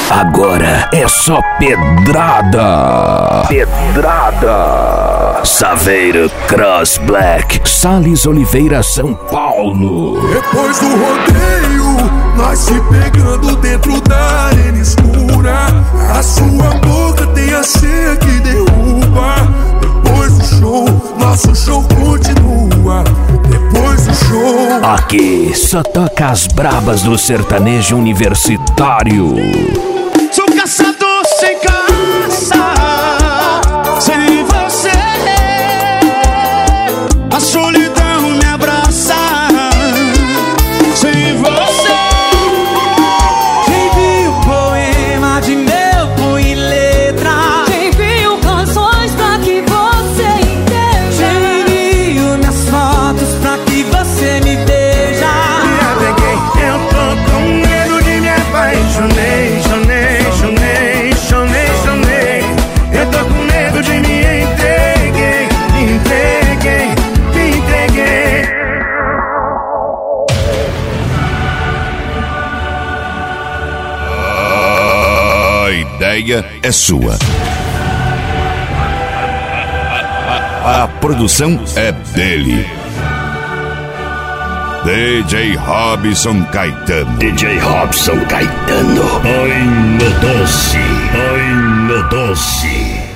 Agora é só pedrada. Pedrada. Saveiro Cross Black, Salles Oliveira, São Paulo. Depois do rodeio, nós se pegando dentro da arena escura. A sua boca tem a senha que derruba. Depois do show, nosso show continua. Depois do show, aqui só toca as brabas do sertanejo universitário. Sou caçador sem caça, sem você a solidão me abraça. Sem você, quem viu poema de meu punho e letra, quem viu canções pra que você entenda, quem viu minhas fotos pra que você me beija. me apeguei, eu tô com medo de me apaixonei. Eu tô com medo de me entreguei. A ideia é sua. A produção é dele. DJ Robson Caetano. DJ Robson Caetano. Ai, meu doce. Ai, meu doce.